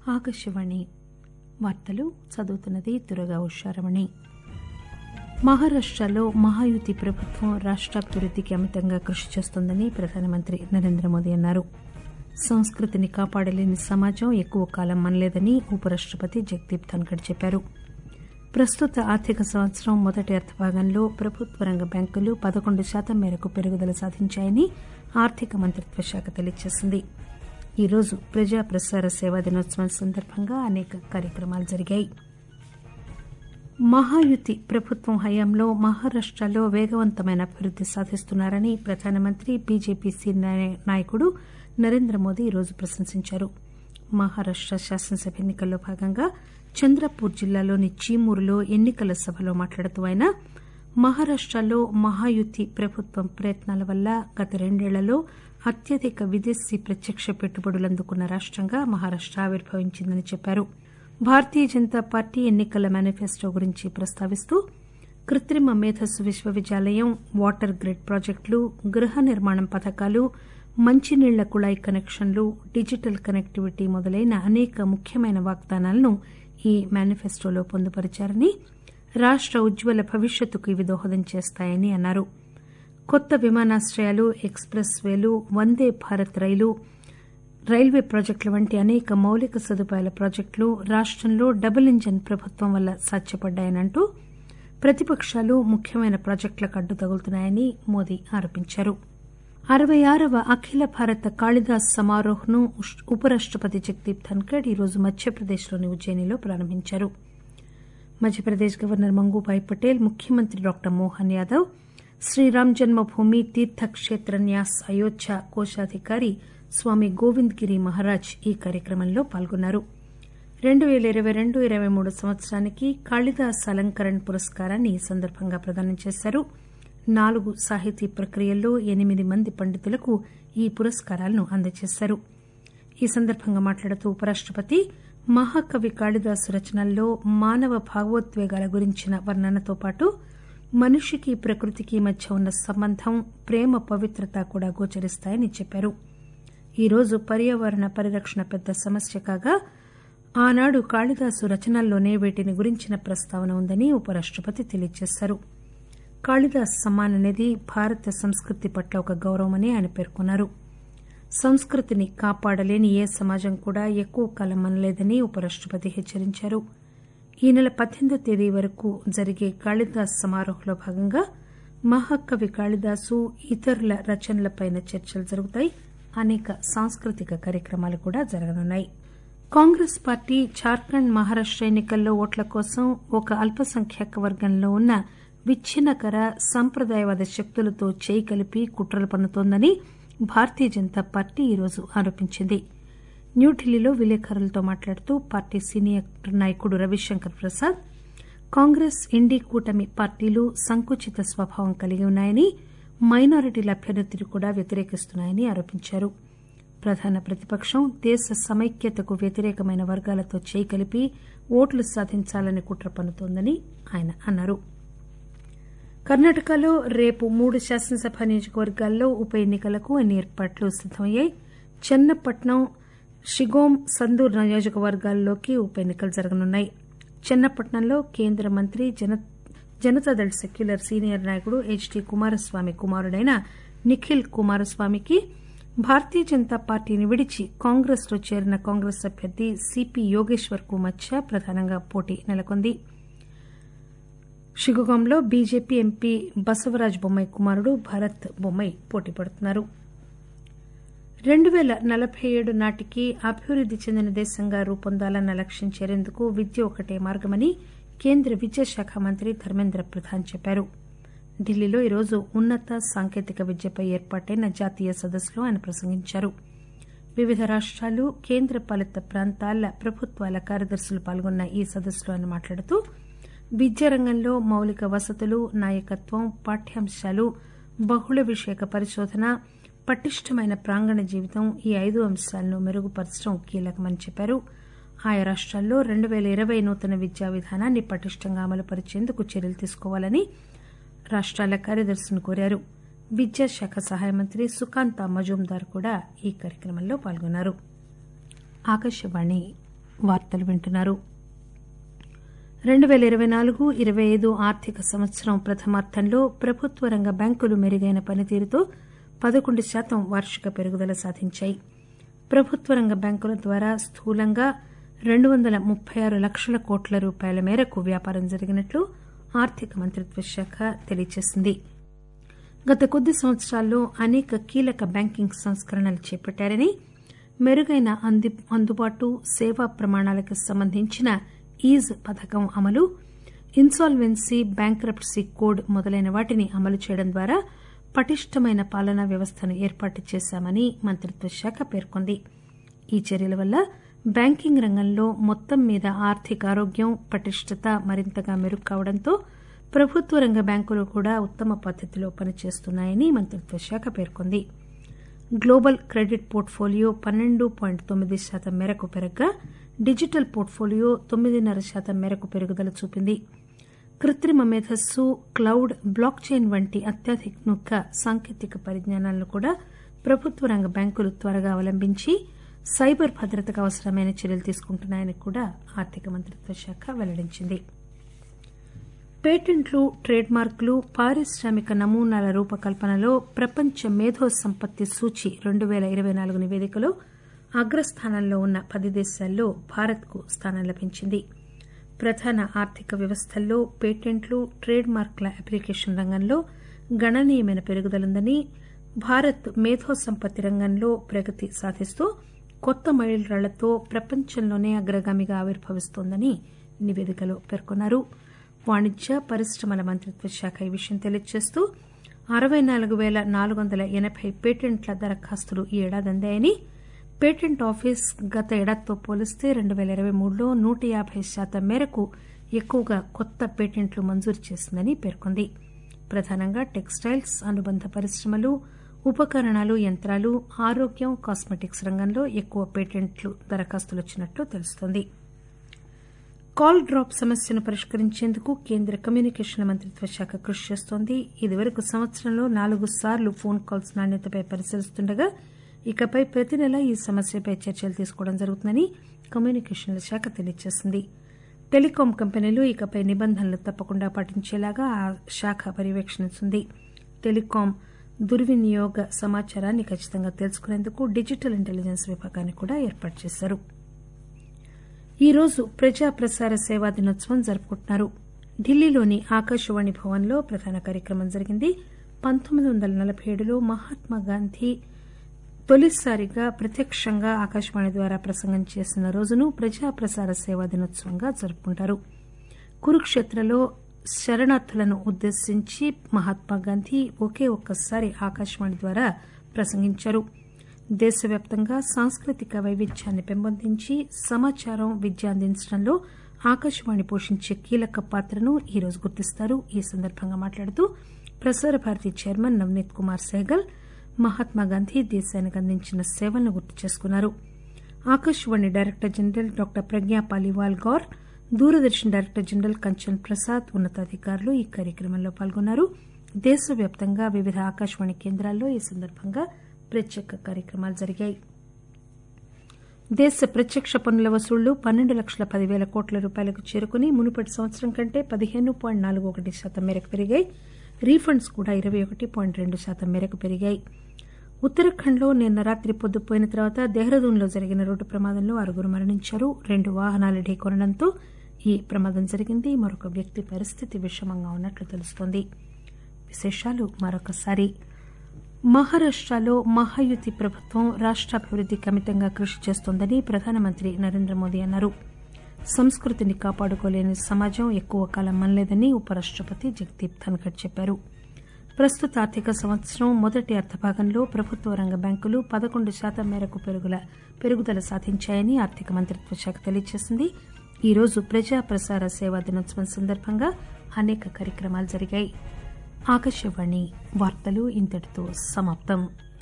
ఆకాశవాణి వార్తలు చదువుతున్నది దుర్గా ఉషారమణి. మహారాష్టలో మహాయుతి ప్రభుత్వం రాష్టాభివృద్దికి అమితంగా కృషి చేస్తోందని ప్రధానమంత్రి నరేంద్ర మోదీ అన్నారు. సంస్కృతిని కాపాడలేని సమాజం ఎక్కువ కాలం మనలేదని ఉపరాష్టపతి జగదీప్ ధన్కర్ చెప్పారు. ప్రస్తుత ఆర్థిక సంవత్సరం మొదటి అర్ధభాగంలో ప్రభుత్వ రంగ బ్యాంకులు 11% మేరకు పెరుగుదల సాధించాయని ఆర్థిక మంత్రిత్వ శాఖ తెలియజేసింది. ఈ రోజు ప్రజా ప్రసార సేవా దినోత్సవం సందర్భంగా అనేక కార్యక్రమాలు జరిగాయి. మహాయుతి ప్రభుత్వం హయాంలో మహారాష్టలో వేగవంతమైన అభివృద్ది సాధిస్తున్నారని ప్రధానమంత్రి బీజేపీ సీనియర్ నాయకుడు నరేంద్ర మోదీ ఈరోజు ప్రశంసించారు. మహారాష్ట శాసనసభ ఎన్నికల్లో భాగంగా చంద్రపూర్ జిల్లాలోని చీమూరులో ఎన్నికల సభలో మాట్లాడుతూ ఆయన మహారాష్టలో మహాయుతి ప్రభుత్వం ప్రయత్నాల వల్ల గత 2 ఏళ్లలో అత్యధిక విదేశీ ప్రత్యక్ష పెట్టుబడులు అందుకున్న రాష్టంగా మహారాష్ట ఆవిర్భవించిందని చెప్పారు. భారతీయ జనతా పార్టీ ఎన్నికల మేనిఫెస్టో గురించి ప్రస్తావిస్తూ కృత్రిమ మేధస్సు విశ్వవిద్యాలయం, వాటర్ గ్రిడ్ ప్రాజెక్టులు, గృహ నిర్మాణం పథకాలు, మంచినీళ్ల కుళాయి కనెక్షన్లు, డిజిటల్ కనెక్టివిటీ మొదలైన అనేక ముఖ్యమైన వాగ్దానాలను ఈ మేనిఫెస్టోలో పొందుపరిచారని, రాష్ట ఉజ్వల భవిష్యత్తుకు ఇవి దోహదం చేస్తాయని అన్నారు. కొత్త విమానాశ్రయాలు, ఎక్స్ప్రెస్ వేలు, వందే భారత్ రైల్వే ప్రాజెక్టుల వంటి అనేక మౌలిక సదుపాయాల ప్రాజెక్టులు రాష్టంలో డబుల్ ఇంజన్ ప్రభుత్వం వల్ల సాధ్యపడ్డాయని అంటూ ప్రతిపకాలు ముఖ్యమైన ప్రాజెక్టులకు అడ్డు తగులుతున్నాయని మోదీ ఆరోపించారు. 66వ అఖిల భారత కాళిదాస్ సమారోహ్ ను ఉపరాష్టపతి జగదీప్ ధన్కర్ ఈరోజు మధ్యప్రదేశ్లోని ఉజ్జయినిలో ప్రారంభించారు. మధ్యప్రదేశ్ గవర్నర్ మంగూభాయ్ పటేల్, ముఖ్యమంత్రి డాక్టర్ మోహన్ యాదవ్, శ్రీరామ్ జన్మభూమి తీర్థక్షేత్ర న్యాస్ అయోధ్య కోశాధికారి స్వామి గోవింద్ గిరి మహారాజ్ ఈ కార్యక్రమంలో పాల్గొన్నారు. 2022-23 సంవత్సరానికి కాళిదాస్ అలంకరణ్ పురస్కారాన్ని ఈ సందర్భంగా ప్రదానం చేశారు. 4 సాహితీ ప్రక్రియల్లో 8 మంది పండితులకు ఈ పురస్కారాలను అందజేశారు. ఈ సందర్భంగా మాట్లాడుతూ ఉపరాష్టపతి మహాకవి కాళిదాసు రచనల్లో మానవ భావోద్వేగాల గురించిన వర్ణనతో పాటు మనిషికి ప్రకృతికి మధ్య ఉన్న సంబంధం, ప్రేమ, పవిత్రత కూడా గోచరిస్తాయని చెప్పారు. ఈ రోజు పర్యావరణ పరిరక్షణ పెద్ద సమస్య కాగా ఆనాడు కాళిదాసు రచనల్లోనే వీటిని గురించిన ప్రస్తావన ఉందని ఉపరాష్టపతి తెలియజేశారు. కాళిదాస్ సమ్మాన్ అనేది భారత సంస్కృతి పట్ల ఒక గౌరవమని ఆయన పేర్కొన్నారు. సంస్కృతిని కాపాడలేని ఏ సమాజం కూడా ఎక్కువ కాలం మనలేదని ఉపరాష్టపతి హెచ్చరించారు. ఈ నెల 18వ తేదీ వరకు జరిగే కాళిదాస్ సమారోహ్లో భాగంగా మహాకవి కాళిదాసు, ఇతరుల రచనలపై చర్చలు జరుగుతాయి. అనేక సాంస్కృతిక కార్యక్రమాలు కూడా జరగనున్నాయి. కాంగ్రెస్ పార్టీ జార్ఖండ్, మహారాష్ట ఎన్నికల్లో ఓట్ల కోసం ఒక అల్పసంఖ్యాక వర్గంలో ఉన్న విచ్ఛిన్నకర సంప్రదాయవాద శక్తులతో చేయి కలిపి కుట్రలు పన్నుతోందని భారతీయ జనతా పార్టీ ఈరోజు ఆరోపించింది. న్యూఢిల్లీలో విలేకరులతో మాట్లాడుతూ పార్టీ సీనియర్ నాయకుడు రవిశంకర్ ప్రసాద్ కాంగ్రెస్, ఇండీ కూటమి పార్టీలు సంకుచిత స్వభావం కలిగి ఉన్నాయని, మైనారిటీల అభ్యున్నతిని కూడా వ్యతిరేకిస్తున్నాయని ఆరోపించారు. ప్రధాన ప్రతిపక్షం దేశ సమైక్యతకు వ్యతిరేకమైన వర్గాలతో చేయి కలిపి ఓట్లు సాధించాలని కుట్ర పన్నుతోందని ఆయన అన్నారు. కర్ణాటకలో రేపు 3 శాసనసభ నియోజకవర్గాల్లో ఉప ఎన్నికలకు అన్ని ఏర్పాట్లు సిద్దమయ్యాయి. చెన్నపట్నం, షిగోం, సందూర్ నియోజకవర్గాల్లోకి ఉప ఎన్నికలు జరగనున్నాయి. చెన్నపట్నంలో కేంద్ర మంత్రి, జనతాదళ్ సెక్యులర్ సీనియర్ నాయకుడు హెచ్డి కుమారస్వామి కుమారుడైన నిఖిల్ కుమారస్వామికి భారతీయ జనతా పార్టీని విడిచి కాంగ్రెస్ లో చేరిన కాంగ్రెస్ అభ్యర్థి సిపి యోగేశ్వర్ కు మధ్య ప్రధానంగా పోటీ నెలకొంది. షిగోగాంలో బీజేపీ ఎంపీ బసవరాజ్ బొమ్మాయి కుమారుడు భరత్ బొమ్మాయి పోటీ పడుతున్నారు. 2047 నాటికి అభివృద్ది చెందిన దేశంగా రూపొందాలన్న లక్ష్యం చేరేందుకు విద్య ఒకటే మార్గమని కేంద్ర విద్యాశాఖ మంత్రి ధర్మేంద్ర ప్రధాన్ చెప్పారు. ఢిల్లీలో ఈరోజు ఉన్నత సాంకేతిక విద్యపై ఏర్పాటైన జాతీయ సదస్సులో ఆయన ప్రసంగించారు. వివిధ రాష్టాలు, కేంద్ర పాలిత ప్రాంతాల ప్రభుత్వాల కార్యదర్శులు పాల్గొన్న ఈ సదస్సులో ఆయన మాట్లాడుతూ విద్యారంగంలో మౌలిక వసతులు, నాయకత్వం, పాఠ్యాంశాలు, బహుళ విషయక పరిశోధన, పటిష్టమైన ప్రాంగణ జీవితం ఈ 5 అంశాలను మెరుగుపరచడం కీలకమని చెప్పారు. ఆయా రాష్టాల్లో 2020 నూతన విద్యా విధానాన్ని పటిష్టంగా అమలు పరిచేందుకు చర్యలు తీసుకోవాలని రాష్టాల కార్యదర్శిని కోరారు. విద్యాశాఖ సహాయ మంత్రి సుకాంత మజుందార్ కూడా ఈ కార్యక్రమంలో పాల్గొన్నారు. ఆకాశవాణి వార్తలు వింటున్నారు. 2024-25 ఆర్థిక సంవత్సరం ప్రథమార్థంలో ప్రభుత్వ రంగ బ్యాంకులు మెరుగైన పనితీరుతో 11% వార్షిక పెరుగుదల సాధించాయి. ప్రభుత్వ రంగ బ్యాంకుల ద్వారా స్థూలంగా 236 లక్షల కోట్ల రూపాయల మేరకు వ్యాపారం జరిగినట్లు ఆర్థిక మంత్రిత్వ శాఖ తెలియజేసింది. గత కొద్ది సంవత్సరాల్లో అనేక కీలక బ్యాంకింగ్ సంస్కరణలు చేపట్టారని, మెరుగైన అందుబాటు సేవా ప్రమాణాలకు సంబంధించిన ఈజ్ పథకం అమలు, ఇన్సాల్వెన్సీ, బ్యాంక్రప్టసీ కోడ్ మొదలైన వాటిని అమలు చేయడం ద్వారా పటిష్టమైన పాలనా వ్యవస్థను ఏర్పాటు చేశామని మంత్రిత్వ శాఖ పేర్కొంది. ఈ చర్యల వల్ల బ్యాంకింగ్ రంగంలో మొత్తం మీద ఆర్థిక ఆరోగ్యం, పటిష్టత మరింతగా మెరుగు కావడంతో ప్రభుత్వ రంగ బ్యాంకులు కూడా ఉత్తమ పద్దతిలో పనిచేస్తున్నాయని మంత్రిత్వ శాఖ పేర్కొంది. గ్లోబల్ క్రెడిట్ పోర్ట్ఫోలియో 12.9% మేరకు పెరగ్గా డిజిటల్ పోర్ట్ఫోలియో 9.5% మేరకు పెరుగుదల చూపింది. కృత్రిమ మేధస్సు, క్లౌడ్, బ్లాక్ చైన్ వంటి అత్యాధునిక సాంకేతిక పరిజ్ఞానాలను కూడా ప్రభుత్వ రంగ బ్యాంకులు త్వరగా అవలంబించి సైబర్ భద్రతకు అవసరమైన చర్యలు తీసుకుంటున్నాయని కూడా ఆర్థిక మంత్రిత్వ శాఖ వెల్లడించింది. పేటెంట్లు, ట్రేడ్ మార్కులు, పారిశ్రామిక నమూనాల రూపకల్పనలో ప్రపంచ మేధో సంపత్తి సూచి 2024 నివేదికలో అగ్రస్థానంలో ఉన్న 10 దేశాల్లో భారత్కు స్థానం లభించింది. ప్రధాన ఆర్థిక వ్యవస్థల్లో పేటెంట్లు, ట్రేడ్ మార్కుల అప్లికేషన్ రంగంలో గణనీయమైన పెరుగుదలుందని, భారత్ మేధో సంపత్తి రంగంలో ప్రగతి సాధిస్తూ కొత్త మైలురాళ్లతో ప్రపంచంలోనే అగ్రగామిగా ఆవిర్భవిస్తోందని నివేదికలో పేర్కొన్నారు. వాణిజ్య పరిశ్రమల మంత్రిత్వ శాఖ ఈ విషయం తెలియజేస్తూ 64,480 పేటెంట్ల దరఖాస్తులు ఈ ఏడాది అందాయని, పేటెంట్ ఆఫీస్ గత ఏడాదితో పోలిస్తే 2023లో 150% మేరకు ఎక్కువగా కొత్త పేటెంట్లు మంజూరు చేసిందని పేర్కొంది. ప్రధానంగా టెక్స్టైల్స్, అనుబంధ పరిశ్రమలు, ఉపకరణాలు, యంత్రాలు, ఆరోగ్యం, కాస్మెటిక్స్ రంగంలో ఎక్కువ పేటెంట్లు దరఖాస్తులు వచ్చినట్లు తెలుస్తోంది. కాల్ డ్రాప్ సమస్యను పరిష్కరించేందుకు కేంద్ర కమ్యూనికేషన్ల మంత్రిత్వ శాఖ కృషి చేస్తోంది. ఇదివరకు సంవత్సరంలో 4 సార్లు ఫోన్ కాల్స్ నాణ్యతపై పరిశీలిస్తుండగా ఇకపై ప్రతి నెల ఈ సమస్యపై చర్చలు తీసుకోవడం జరుగుతుందని కమ్యూనికేషన్ల శాఖ తెలియజేసింది. టెలికాం కంపెనీలు ఇకపై నిబంధనలు తప్పకుండా పాటించేలాగా ఆ శాఖ పర్యవేక్షిస్తుంది. టెలికాం దుర్వినియోగ సమాచారాన్ని ఖచ్చితంగా తెలుసుకునేందుకు డిజిటల్ ఇంటెలిజెన్స్ విభాగాన్ని కూడా ఏర్పాటు చేశారు. ఈ రోజు ప్రజా ప్రసార సేవా దినోత్సవం జరుపుకుంటున్నారు. ఢిల్లీలోని ఆకాశవాణి భవన్లో ప్రధాన కార్యక్రమం జరిగింది. 1947లో మహాత్మాగాంధీ తొలిసారిగా ప్రత్యక్షంగా ఆకాశవాణి ద్వారా ప్రసంగం చేసిన రోజును ప్రజా ప్రసార సేవా దినోత్సవంగా జరుపుకుంటారు. కురుక్షేత్రలో శరణార్థులను ఉద్దేశించి మహాత్మాగాంధీ ఒకే ఒక్కసారి ఆకాశవాణి ద్వారా ప్రసంగించారు. దేశవ్యాప్తంగా సాంస్కృతిక వైవిధ్యాన్ని పెంపొందించి సమాచారం, విద్య అందించడంలో ఆకాశవాణి పోషించే కీలక పాత్రను ఈరోజు గుర్తిస్తారు. ఈ సందర్భంగా మాట్లాడుతూ ప్రసార భారతి చైర్మన్ నవనీత్ కుమార్ సెహగల్ మహాత్మాగాంధీ దేశానికి అందించిన సేవలను గుర్తు చేసుకున్నారు. Akashvani director general doctor Pragya Paliwal Gaur, Doordarshan director general Kanchan Prasad, ఉన్నతాధికారులు ఈ కార్యక్రమంలో పాల్గొన్నారు. దేశవ్యాప్తంగా వివిధ ఆకాశవాణి కేంద్రాల్లో ఈ సందర్భంగా ప్రత్యేక కార్యక్రమాలు జరిగాయి. దేశ ప్రత్యక్ష పన్నుల వసూళ్లు 12,10,00,000 కోట్ల రూపాయలకు చేరుకుని మునుపటి సంవత్సరం కంటే 15.41% మేరకు పెరిగాయి. రీఫండ్స్ కూడా 21.2% మేరకు పెరిగాయి. ఉత్తరాఖండ్లో నిన్న రాత్రి పొద్దుపోయిన తర్వాత దెహ్రాదూన్లో జరిగిన రోడ్డు ప్రమాదంలో 6 మరణించారు. 2 వాహనాలు ఢీకొనడంతో ఈ ప్రమాదం జరిగింది. మరొక వ్యక్తి పరిస్థితి విషమంగా ఉన్నట్లు తెలుస్తోంది. విశేషాలు మరొకసారి. మహారాష్టలో మహాయుతి ప్రభుత్వం రాష్టాభివృద్దికి అమితంగా కృషి చేస్తోందని ప్రధానమంత్రి నరేంద్ర మోదీ అన్నారు. సంస్కృతిని కాపాడుకోలేని సమాజం ఎక్కువ కాలం మనలేదని ఉపరాష్టపతి జగదీప్ ధన్కర్ చెప్పారు. ప్రస్తుత ఆర్థిక సంవత్సరం మొదటి అర్ధభాగంలో ప్రభుత్వ రంగ బ్యాంకులు 11% మేరకు పెరుగుదల సాధించాయని ఆర్థిక మంత్రిత్వ శాఖ తెలియజేసింది. ఈ రోజు ప్రజా ప్రసార సేవా దినోత్సవం సందర్భంగా అనేక కార్యక్రమాలు జరిగాయి. ఆకాశవాణి వార్తలు ఇంతటితో సమాప్తం.